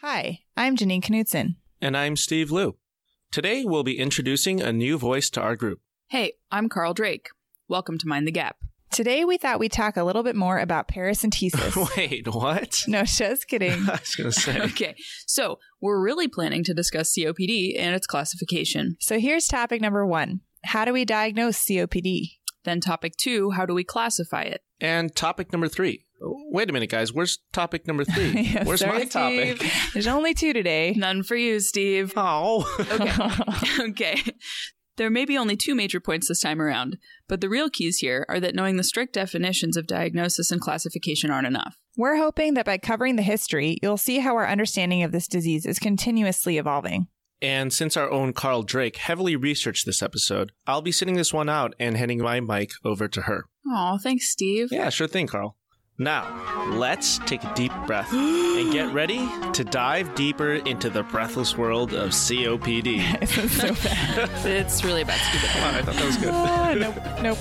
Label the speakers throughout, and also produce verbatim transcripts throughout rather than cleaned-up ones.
Speaker 1: Hi, I'm Janine Knutson.
Speaker 2: And I'm Steve Liu. Today, we'll be introducing a new voice to our group.
Speaker 3: Hey, I'm Carl Drake. Welcome to Mind the Gap.
Speaker 1: Today, we thought we'd talk a little bit more about paracentesis.
Speaker 2: Wait, what?
Speaker 1: No, just kidding.
Speaker 2: I was going to say.
Speaker 3: Okay, so we're really planning to discuss C O P D and its classification.
Speaker 1: So here's topic number one. How do we diagnose C O P D?
Speaker 3: Then topic two, how do we classify it?
Speaker 2: And topic number three. Wait a minute, guys. Where's topic number three?
Speaker 1: Yeah,
Speaker 2: Where's
Speaker 1: sorry,
Speaker 2: my topic?
Speaker 1: Steve. There's only two today.
Speaker 3: None for you, Steve.
Speaker 2: Oh.
Speaker 3: Okay. Okay. There may be only two major points this time around, but the real keys here are that knowing the strict definitions of diagnosis and classification aren't enough.
Speaker 1: We're hoping that by covering the history, you'll see how our understanding of this disease is continuously evolving.
Speaker 2: And since our own Carl Drake heavily researched this episode, I'll be sitting this one out and handing my mic over to her.
Speaker 3: Aw, thanks, Steve.
Speaker 2: Yeah, sure thing, Carl. Now, let's take a deep breath and get ready to dive deeper into the breathless world of C O P D.
Speaker 1: This is so bad.
Speaker 3: It's really about stupid.
Speaker 2: Come on, I thought that was good.
Speaker 1: Ah, nope, nope,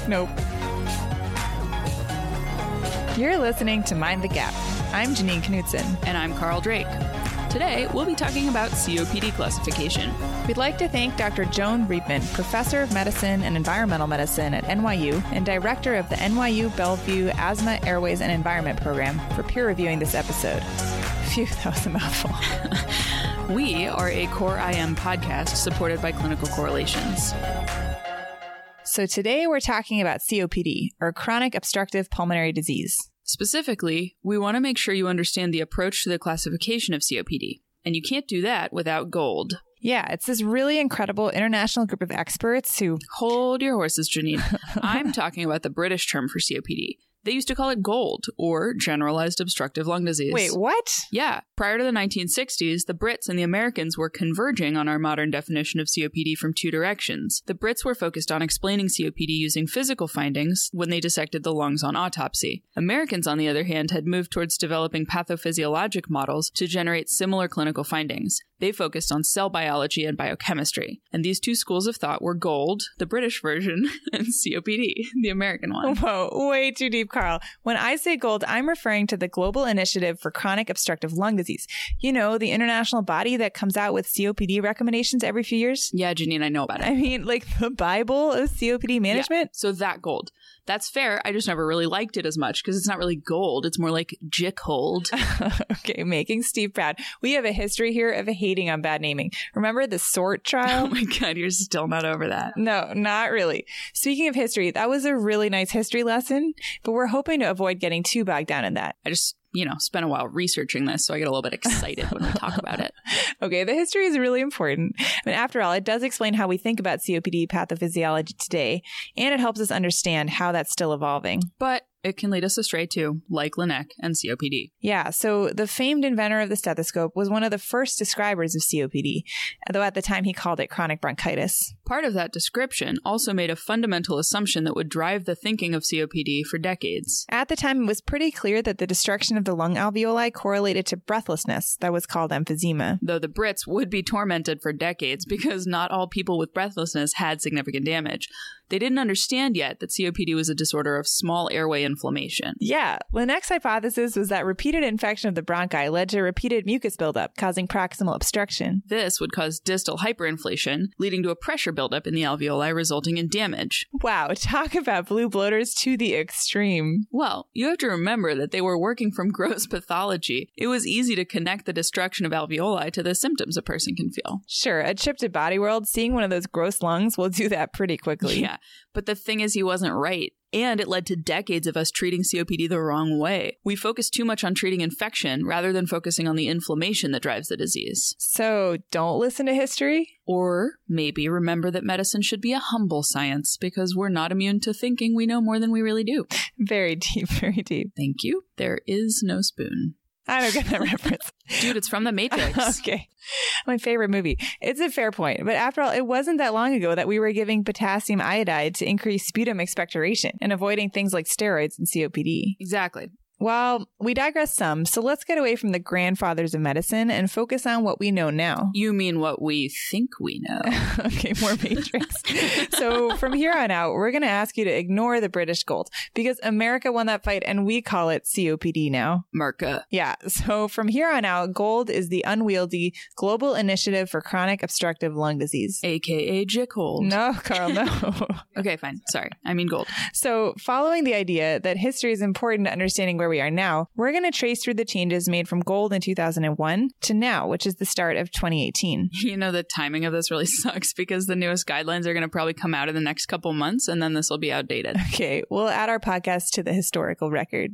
Speaker 1: nope. You're listening to Mind the Gap. I'm Janine Knutson.
Speaker 3: And I'm Carl Drake. Today, we'll be talking about C O P D classification.
Speaker 1: We'd like to thank Doctor Joan Riepman, Professor of Medicine and Environmental Medicine at N Y U and Director of the N Y U Bellevue Asthma, Airways, and Environment Program for peer reviewing this episode. Phew, that was a mouthful.
Speaker 3: We are a Core I M podcast supported by Clinical Correlations.
Speaker 1: So today we're talking about C O P D, or chronic obstructive pulmonary disease.
Speaker 3: Specifically, we want to make sure you understand the approach to the classification of C O P D, and you can't do that without GOLD.
Speaker 1: Yeah, it's this really incredible international group of experts who...
Speaker 3: Hold your horses, Janine. I'm talking about the British term for C O P D. They used to call it GOLD, or Generalized Obstructive Lung Disease.
Speaker 1: Wait, what?
Speaker 3: Yeah. Prior to the nineteen sixties, the Brits and the Americans were converging on our modern definition of C O P D from two directions. The Brits were focused on explaining C O P D using physical findings when they dissected the lungs on autopsy. Americans, on the other hand, had moved towards developing pathophysiologic models to generate similar clinical findings. They focused on cell biology and biochemistry. And these two schools of thought were GOLD, the British version, and C O P D, the American one.
Speaker 1: Whoa, way too deep, Carl. When I say GOLD, I'm referring to the Global Initiative for Chronic Obstructive Lung Disease. You know, the international body that comes out with C O P D recommendations every few years.
Speaker 3: Yeah, Janine, I know about it.
Speaker 1: I mean, like the Bible of C O P D management.
Speaker 3: Yeah, so that GOLD. That's fair. I just never really liked it as much because it's not really gold. It's more like Jick-hold.
Speaker 1: Okay, making Steve proud. We have a history here of hating on bad naming. Remember the SORT trial?
Speaker 3: Oh my God, you're still not over that.
Speaker 1: No, not really. Speaking of history, that was a really nice history lesson, but we're hoping to avoid getting too bogged down in that.
Speaker 3: I just... you know, spent a while researching this, so I get a little bit excited when we talk about it.
Speaker 1: Okay, the history is really important. I mean, after all, it does explain how we think about C O P D pathophysiology today, and it helps us understand how that's still evolving.
Speaker 3: But it can lead us astray too, like Laennec and C O P D.
Speaker 1: Yeah, so the famed inventor of the stethoscope was one of the first describers of C O P D, though at the time he called it chronic bronchitis.
Speaker 3: Part of that description also made a fundamental assumption that would drive the thinking of C O P D for decades.
Speaker 1: At the time, it was pretty clear that the destruction of the lung alveoli correlated to breathlessness. That was called emphysema.
Speaker 3: Though the Brits would be tormented for decades because not all people with breathlessness had significant damage. They didn't understand yet that C O P D was a disorder of small airway inflammation.
Speaker 1: Yeah, Laennec's hypothesis was that repeated infection of the bronchi led to repeated mucus buildup, causing proximal obstruction.
Speaker 3: This would cause distal hyperinflation, leading to a pressure buildup in the alveoli, resulting in damage.
Speaker 1: Wow, talk about blue bloaters to the extreme.
Speaker 3: Well, you have to remember that they were working from gross pathology. It was easy to connect the destruction of alveoli to the symptoms a person can feel.
Speaker 1: Sure, a trip to Body World, seeing one of those gross lungs will do that pretty quickly.
Speaker 3: Yeah. But the thing is, he wasn't right. And it led to decades of us treating C O P D the wrong way. We focused too much on treating infection rather than focusing on the inflammation that drives the disease.
Speaker 1: So don't listen to history?
Speaker 3: Or maybe remember that medicine should be a humble science because we're not immune to thinking we know more than we really do.
Speaker 1: Very deep, very deep.
Speaker 3: Thank you. There is no spoon.
Speaker 1: I don't get that reference.
Speaker 3: Dude, it's from The Matrix.
Speaker 1: Okay. My favorite movie. It's a fair point. But after all, it wasn't that long ago that we were giving potassium iodide to increase sputum expectoration and avoiding things like steroids and C O P D.
Speaker 3: Exactly.
Speaker 1: Well, we digress some, so let's get away from the grandfathers of medicine and focus on what we know now.
Speaker 3: You mean what we think we know.
Speaker 1: Okay, more Matrix. So from here on out, we're going to ask you to ignore the British gold because America won that fight and we call it C O P D now.
Speaker 3: Merca.
Speaker 1: Yeah, so from here on out, GOLD is the unwieldy Global Initiative for Chronic Obstructive Lung Disease.
Speaker 3: A K A Jickhold.
Speaker 1: No, Carl, no.
Speaker 3: Okay, fine. Sorry. I mean gold.
Speaker 1: So following the idea that history is important to understanding where we are now, we're going to trace through the changes made from GOLD in two thousand one to now, which is the start of twenty eighteen.
Speaker 3: You know, the timing of this really sucks because the newest guidelines are going to probably come out in the next couple months and then this will be outdated.
Speaker 1: Okay, we'll add our podcast to the historical record.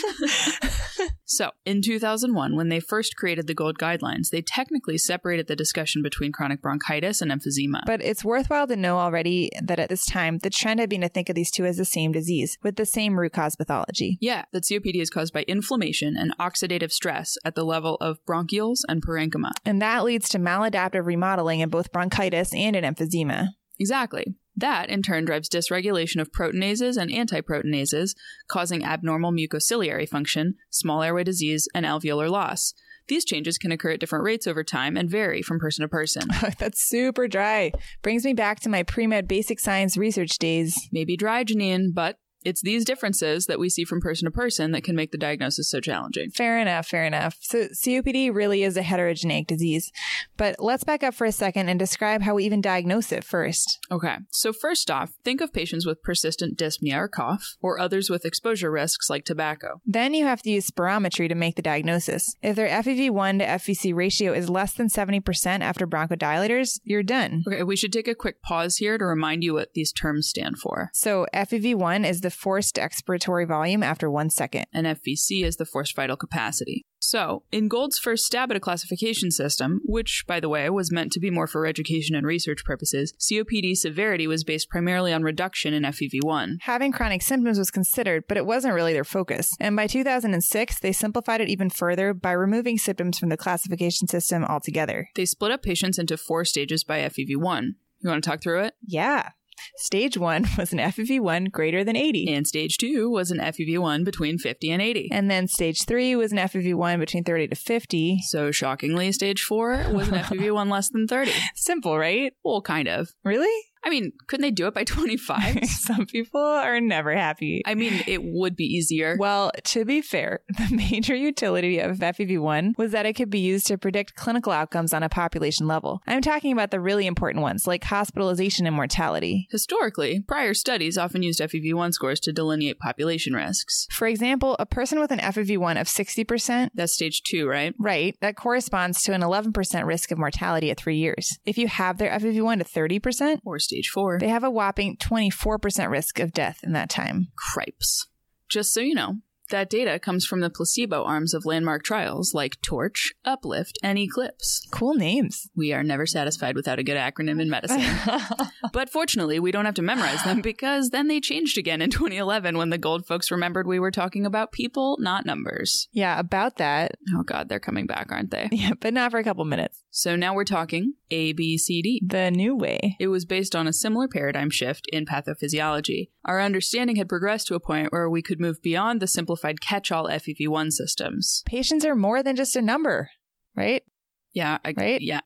Speaker 3: So, in two thousand one, when they first created the GOLD guidelines, they technically separated the discussion between chronic bronchitis and emphysema.
Speaker 1: But it's worthwhile to know already that at this time, the trend had been to think of these two as the same disease, with the same root cause pathology.
Speaker 3: Yeah, that C O P D is caused by inflammation and oxidative stress at the level of bronchioles and parenchyma.
Speaker 1: And that leads to maladaptive remodeling in both bronchitis and in emphysema.
Speaker 3: Exactly. That, in turn, drives dysregulation of proteinases and antiproteinases, causing abnormal mucociliary function, small airway disease, and alveolar loss. These changes can occur at different rates over time and vary from person to person.
Speaker 1: That's super dry. Brings me back to my pre-med basic science research days.
Speaker 3: Maybe dry, Janine, but it's these differences that we see from person to person that can make the diagnosis so challenging.
Speaker 1: Fair enough, fair enough. So C O P D really is a heterogeneic disease. But let's back up for a second and describe how we even diagnose it first.
Speaker 3: Okay, so first off, think of patients with persistent dyspnea or cough, or others with exposure risks like tobacco.
Speaker 1: Then you have to use spirometry to make the diagnosis. If their F E V one to F V C ratio is less than seventy percent after bronchodilators, you're done.
Speaker 3: Okay, we should take a quick pause here to remind you what these terms stand for.
Speaker 1: So F E V one is the forced expiratory volume after one second.
Speaker 3: And F V C is the forced vital capacity. So, in GOLD's first stab at a classification system, which, by the way, was meant to be more for education and research purposes, C O P D severity was based primarily on reduction in F E V one.
Speaker 1: Having chronic symptoms was considered, but it wasn't really their focus. And by two thousand six, they simplified it even further by removing symptoms from the classification system altogether.
Speaker 3: They split up patients into four stages by F E V one. You want to talk through it?
Speaker 1: Yeah. Stage one was an F E V one greater than eighty.
Speaker 3: And stage two was an F E V one between fifty and eighty.
Speaker 1: And then stage three was an F E V one between thirty to fifty.
Speaker 3: So shockingly, stage four was an F E V one less than thirty.
Speaker 1: Simple, right?
Speaker 3: Well, kind of.
Speaker 1: Really?
Speaker 3: I mean, couldn't they do it by twenty-five?
Speaker 1: Some people are never happy.
Speaker 3: I mean, it would be easier.
Speaker 1: Well, to be fair, the major utility of F E V one was that it could be used to predict clinical outcomes on a population level. I'm talking about the really important ones, like hospitalization and mortality.
Speaker 3: Historically, prior studies often used F E V one scores to delineate population risks.
Speaker 1: For example, a person with an F E V one of sixty percent...
Speaker 3: That's stage two, right?
Speaker 1: Right. That corresponds to an eleven percent risk of mortality at three years. If you have their F E V one to thirty percent...
Speaker 3: Or stage four.
Speaker 1: They have a whopping twenty-four percent risk of death in that time.
Speaker 3: Cripes. Just so you know, that data comes from the placebo arms of landmark trials like TORCH, UPLIFT, and ECLIPSE.
Speaker 1: Cool names.
Speaker 3: We are never satisfied without a good acronym in medicine. But fortunately, we don't have to memorize them because then they changed again in twenty eleven when the GOLD folks remembered we were talking about people, not numbers.
Speaker 1: Yeah, about that.
Speaker 3: Oh God, they're coming back, aren't they?
Speaker 1: Yeah, but not for a couple minutes.
Speaker 3: So now we're talking A B C D.
Speaker 1: The new way.
Speaker 3: It was based on a similar paradigm shift in pathophysiology. Our understanding had progressed to a point where we could move beyond the simplified catch-all F E V one systems.
Speaker 1: Patients are more than just a number, right?
Speaker 3: Yeah. I,
Speaker 1: right?
Speaker 3: Yeah.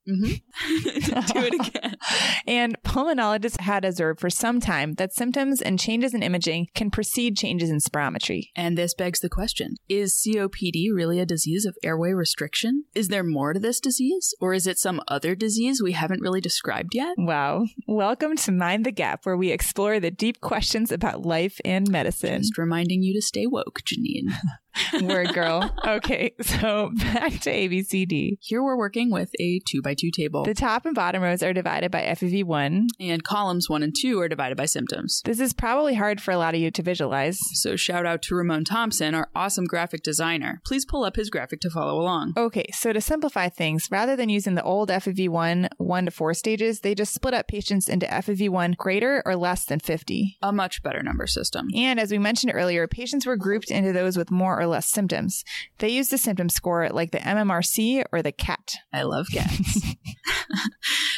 Speaker 3: Mm-hmm. Do it again.
Speaker 1: And pulmonologists had observed for some time that symptoms and changes in imaging can precede changes in spirometry.
Speaker 3: And this begs the question, is C O P D really a disease of airway restriction? Is there more to this disease? Or is it some other disease we haven't really described yet?
Speaker 1: Wow. Welcome to Mind the Gap, where we explore the deep questions about life and medicine.
Speaker 3: Just reminding you to stay woke, Janine.
Speaker 1: Word girl. Okay, so back to A B C D.
Speaker 3: Here we're working with a two by two table.
Speaker 1: The top and bottom rows are divided by F E V one.
Speaker 3: And columns one and two are divided by symptoms.
Speaker 1: This is probably hard for a lot of you to visualize.
Speaker 3: So shout out to Ramon Thompson, our awesome graphic designer. Please pull up his graphic to follow along.
Speaker 1: Okay, so to simplify things, rather than using the old F E V one, one to four stages, they just split up patients into F E V one greater or less than fifty.
Speaker 3: A much better number system.
Speaker 1: And as we mentioned earlier, patients were grouped into those with more or less symptoms. They used a symptom score like the M M R C or the C A T.
Speaker 3: I love cats.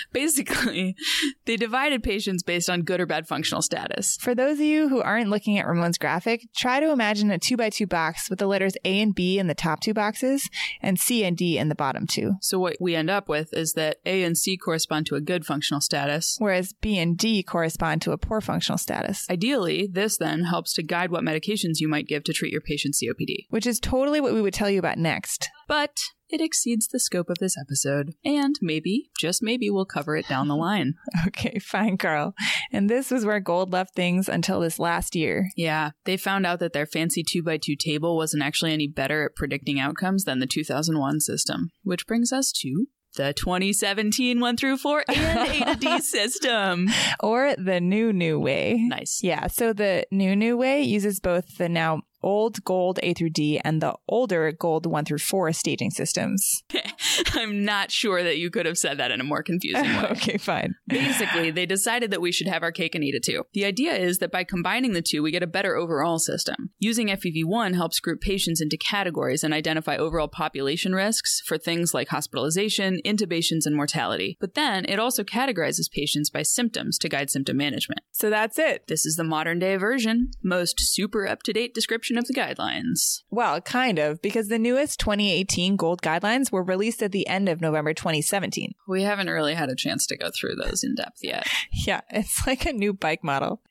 Speaker 3: Basically, they divided patients based on good or bad functional status.
Speaker 1: For those of you who aren't looking at Ramon's graphic, try to imagine a two by two box with the letters A and B in the top two boxes and C and D in the bottom two.
Speaker 3: So what we end up with is that A and C correspond to a good functional status,
Speaker 1: whereas B and D correspond to a poor functional status.
Speaker 3: Ideally, this then helps to guide what medications you might give to treat your patient's C O P D.
Speaker 1: Which is totally what we would tell you about next.
Speaker 3: But it exceeds the scope of this episode, and maybe, just maybe, we'll cover it down the line.
Speaker 1: Okay, fine, Carl. And this was where Gold left things until this last year.
Speaker 3: Yeah, they found out that their fancy two by two table wasn't actually any better at predicting outcomes than the two thousand one system. Which brings us to the twenty seventeen one through four and A to D system.
Speaker 1: Or the new, new way.
Speaker 3: Nice.
Speaker 1: Yeah, so the new, new way uses both the now old Gold A through D and the older Gold one through four staging systems.
Speaker 3: I'm not sure that you could have said that in a more confusing way.
Speaker 1: Okay, fine.
Speaker 3: Basically, they decided that we should have our cake and eat it too. The idea is that by combining the two, we get a better overall system. Using F E V one helps group patients into categories and identify overall population risks for things like hospitalization, intubations, and mortality. But then it also categorizes patients by symptoms to guide symptom management.
Speaker 1: So that's it.
Speaker 3: This is the modern day version, most super up-to-date description of the guidelines.
Speaker 1: Well, kind of, because the newest twenty eighteen Gold guidelines were released at the end of November twenty seventeen.
Speaker 3: We haven't really had a chance to go through those in depth yet.
Speaker 1: Yeah, it's like a new bike model.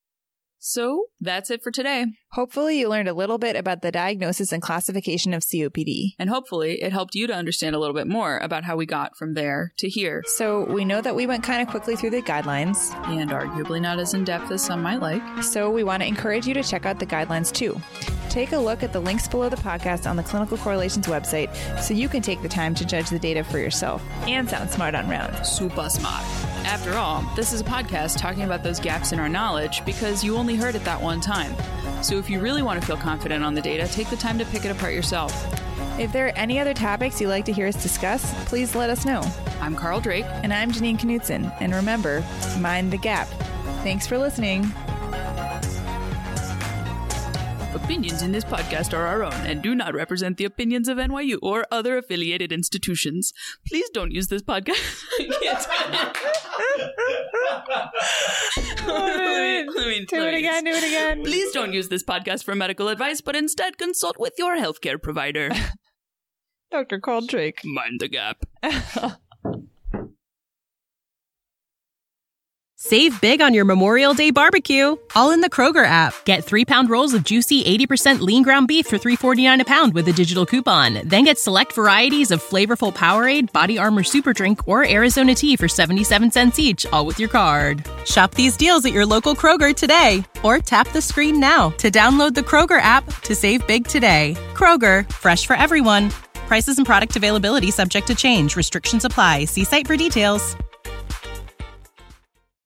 Speaker 3: So that's it for today.
Speaker 1: Hopefully you learned a little bit about the diagnosis and classification of C O P D.
Speaker 3: And hopefully it helped you to understand a little bit more about how we got from there to here.
Speaker 1: So we know that we went kind of quickly through the guidelines.
Speaker 3: And arguably not as in-depth as some might like.
Speaker 1: So we want to encourage you to check out the guidelines too. Take a look at the links below the podcast on the Clinical Correlations website so you can take the time to judge the data for yourself and sound smart on round.
Speaker 3: Super smart. After all, this is a podcast talking about those gaps in our knowledge because you only heard it that one time. So if you really want to feel confident on the data, take the time to pick it apart yourself.
Speaker 1: If there are any other topics you'd like to hear us discuss, please let us know.
Speaker 3: I'm Carl Drake.
Speaker 1: And I'm Janine Knutson. And remember, mind the gap. Thanks for listening.
Speaker 3: Opinions in this podcast are our own and do not represent the opinions of N Y U or other affiliated institutions. Please don't use this podcast.
Speaker 1: let me, let me, do it again, do it again.
Speaker 3: Please don't use this podcast for medical advice, but instead consult with your healthcare provider.
Speaker 1: Doctor Carl Drake.
Speaker 3: Mind the gap.
Speaker 4: Save big on your Memorial Day barbecue, all in the Kroger app. Get three-pound rolls of juicy eighty percent lean ground beef for three forty-nine a pound with a digital coupon. Then get select varieties of flavorful Powerade, Body Armor Super Drink, or Arizona tea for seventy-seven cents each, all with your card. Shop these deals at your local Kroger today, or tap the screen now to download the Kroger app to save big today. Kroger, fresh for everyone. Prices and product availability subject to change. Restrictions apply. See site for details.